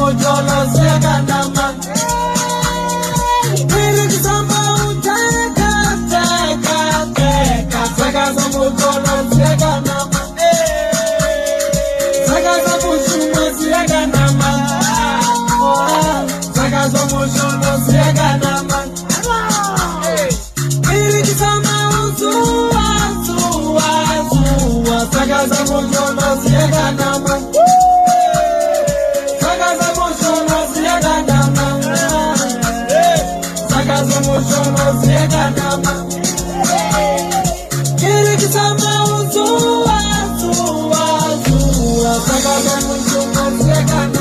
mojolo siyaganama. Irikisama uteka, teka, teka. Sakaza mojolo siyaganama. Sakaza mushuma siyaganama. Sakaza mojolo siyaganama. Irikisama uzuwa, zuwa, zuwa. Sakaza mojolo siyaganama. Sakaza mojolo siyaganama. Sakaza mojolo siyaganama. Irikisama uzuwa, zuwa, zuwa. Sakaza mojolo siyaganama.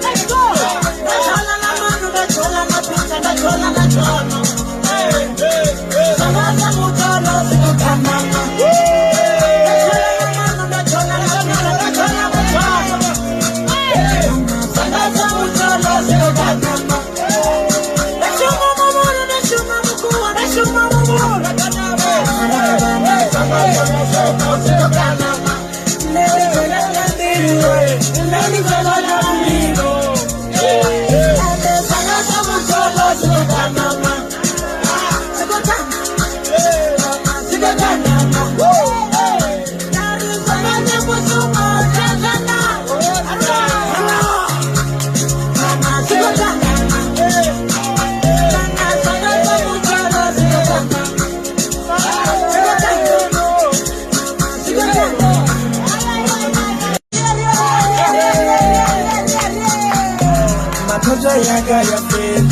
Matata yaga ya feli.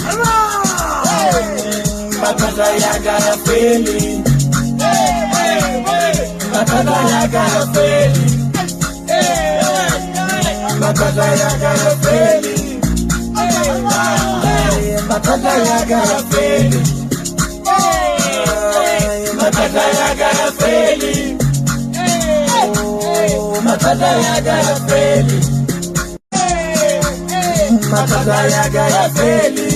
Matata yaga ya feli. Matata yaga ya feli. Matata yaga ya feli. Matata yaga ya feli. Matata yaga ya feli. Matata yaga ya feli. Matata yaga ya feli.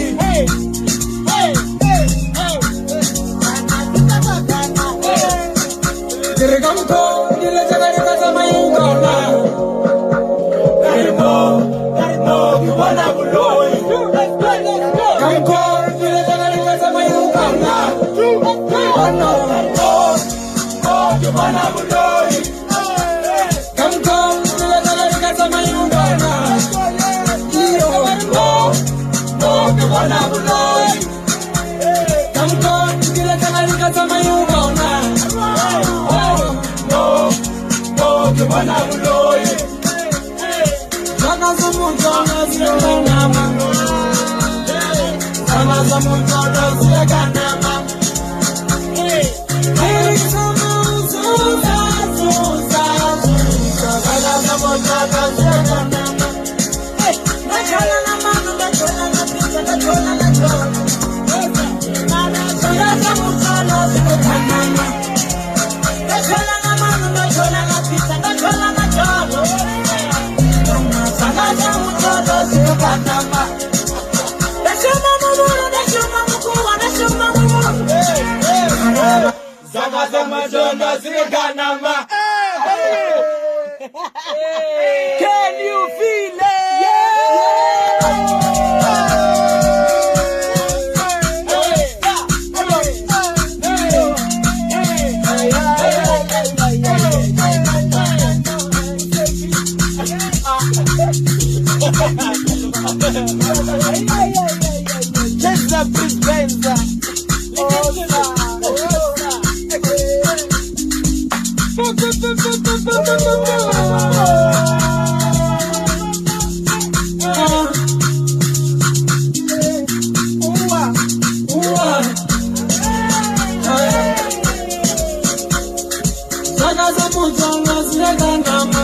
Dirigamko dile jagarika sama yungona. Karimo kiwana buloi. Kamko dile jagarika sama yungona. Ono kiwana buloi. Kamko dile jagarika sama yungona. Kiwana buloi. Kamko dile jagarika sama yungona. Kiwana buloi. Sakaza mojolo siyaganama. Sakaza mojolo siyaganama. Irikisama uzuza, zuza, zuza. Sakaza mojolo siyaganama. Nachola na mano, nachola na pizza, nachola na cholo. Sakaza mojolo siyaganama. Nachola na mano, nachola na pizza, nachola na cholo. Sakaza mojolo siyaganama. Nashuma mumuru, nashuma mukua, nashuma mumuru. Sakaza mojolo siyaganama. Can you feel it? Jenza Benza. Sakaza mojolo siyaganama.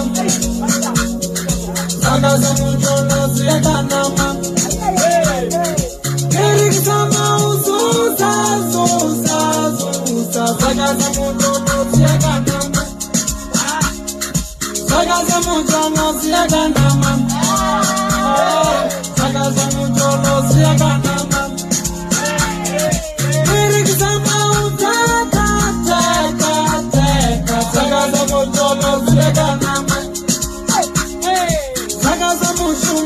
Sakaza mojolo siyaganama. Irikisama uzuza, zuza, zuza. Sakaza mojolo siyaganama. Sakaza mojolo siyaganama. Sakaza mojolo siyaganama. Irikisama uteka, teka, teka. Sakaza mojolo siyaganama. Sakaza mushuma siyaganama.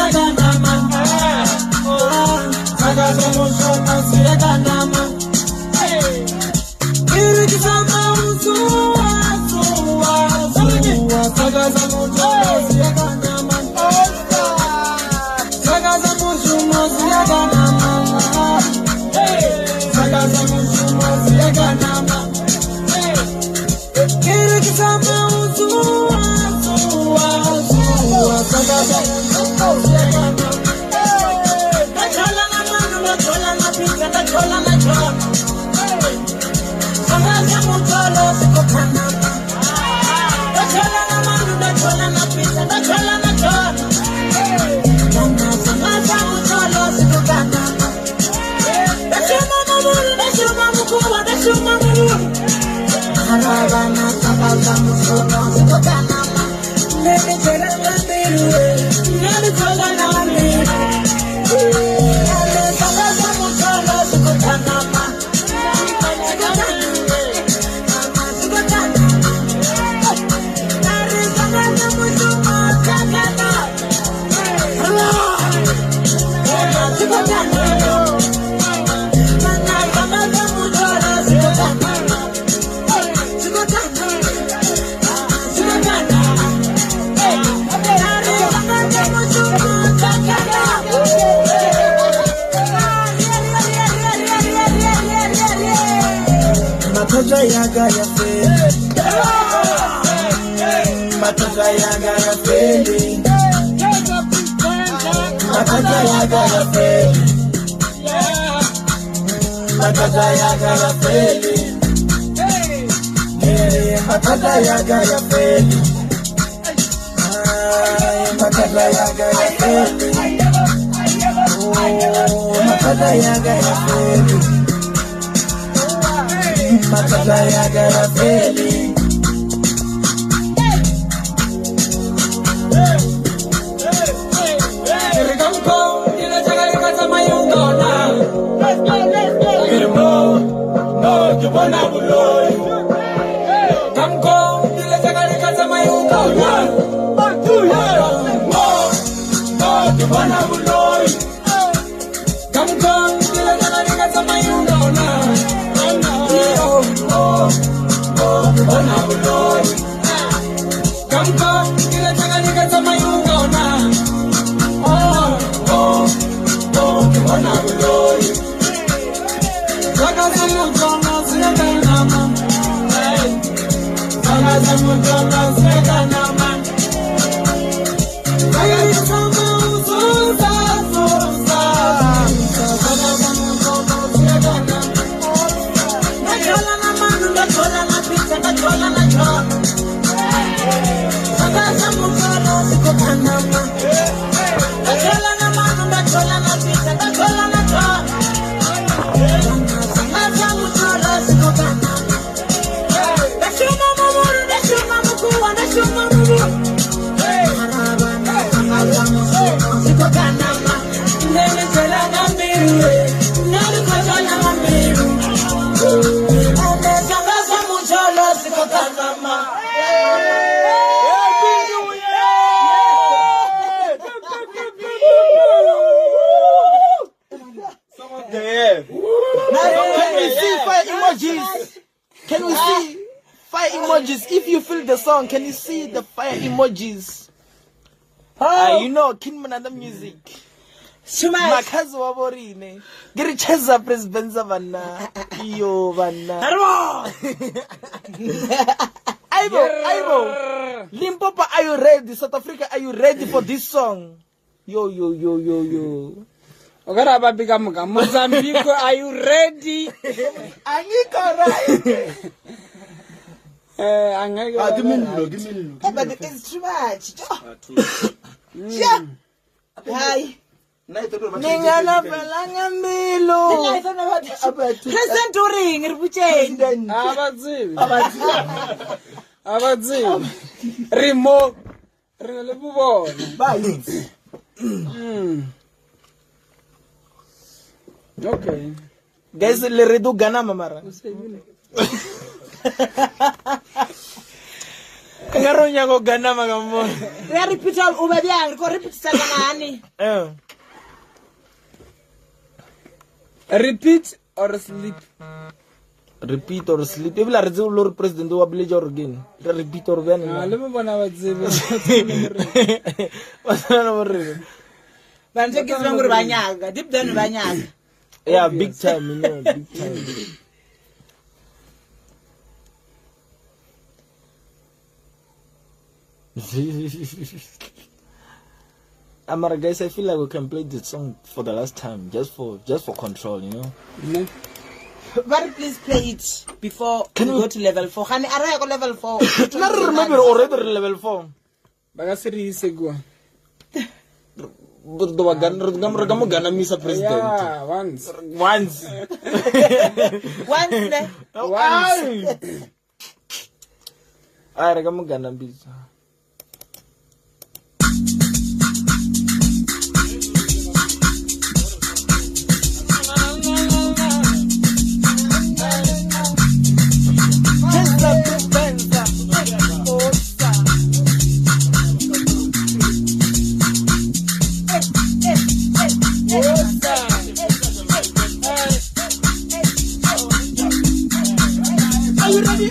Can we see fire emojis? If you feel the song, can you see the fire emojis? You know, Kinmanada music. Makazi wa borine. Giri cheza presidents vanna. Iyo vanna. Aibo. Limpopo, are you ready? South Africa, are you ready for this song? Yo. Ogara babika muka. Mozambique, are you ready? Angiko right. Give me look. But it's too much. Yeah. Hi. Ningana velanga milo. Present ring ribucheni. Abadzivi. Rimo. Ringale bubona. Bye. Okay. Guys, le redu gana mamara. Ngaronya go gana magambo. Re repeat over there, go repeat sagani. Repeat or sleep. Repeat or sleep. If la rezo Lord President wa village or again. Repeat or ben. Le mo bona ba tsebe. Wasana morre. Banze ke tsangwe ba nyaga, deep down ba nyaga. Yeah, big time, you know, big time. Amara guys, I feel like we can play this song for the last time, just for control, you know. No. But please play it before we go to level 4. Hani ara go level 4. No, remember already level 4. Baga seri segwa. Gamu gana misa president. Yeah, once. Once ne. Ay, gamu gana misa. Are you ready?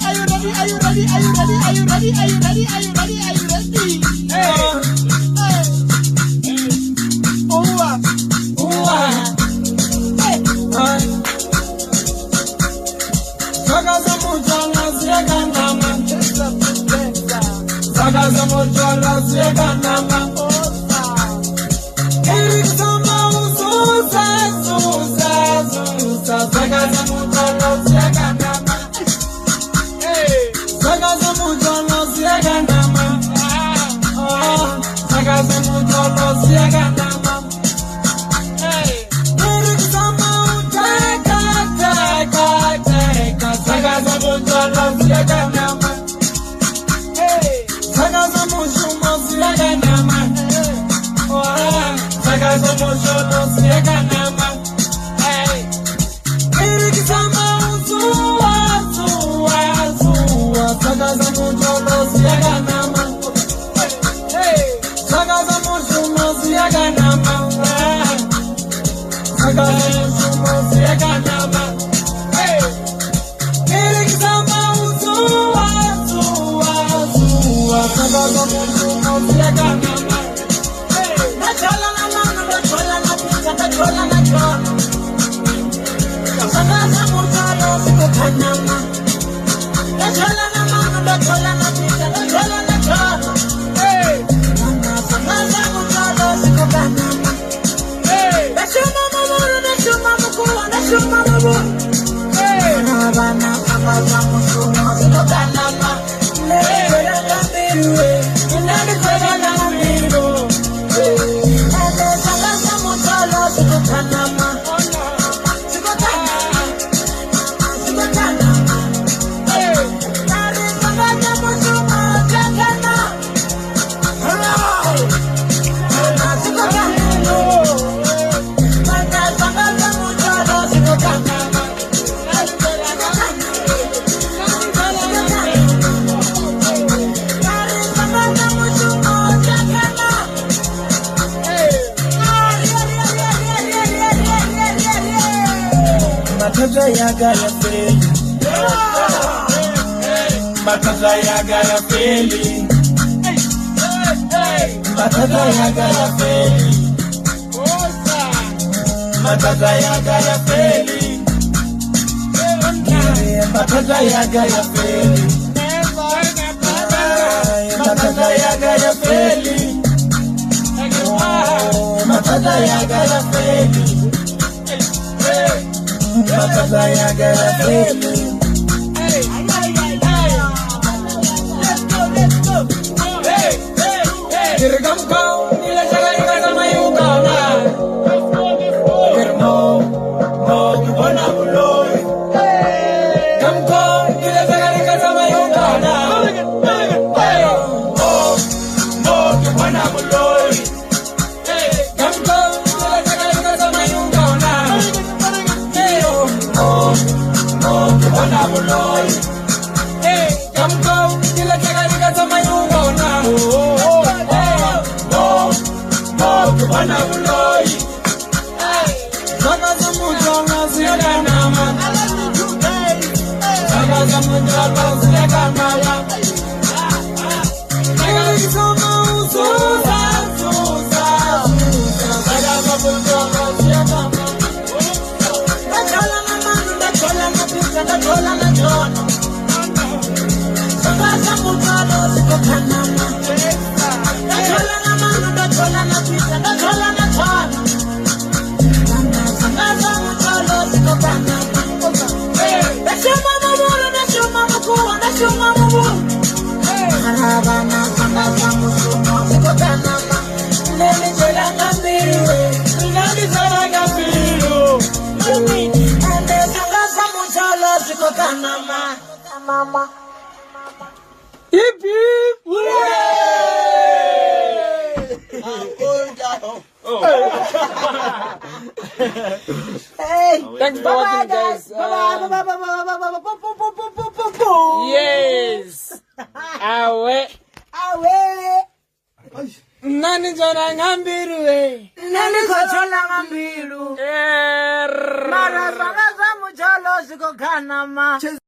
Hey, come go, Bana buloi. Bana zamujonga zile nama. Bana zamujonga zile kamala. Bana zoma uzuza, uzuza, uzuza. Bana zamujonga zile kamala. Dachola na manu, dachola na pizza, dachola na jono. Bana zamujalo ziko kanama. Dachola na manu, dachola na pizza, dachola na jono. Mama. Hip hip. Hey, Thanks for watching, guys. Yes. Awe. Nani jona ngambiru we. Nani kochola ngambiru. Er. Mara sanga zamu chalo siko kanama.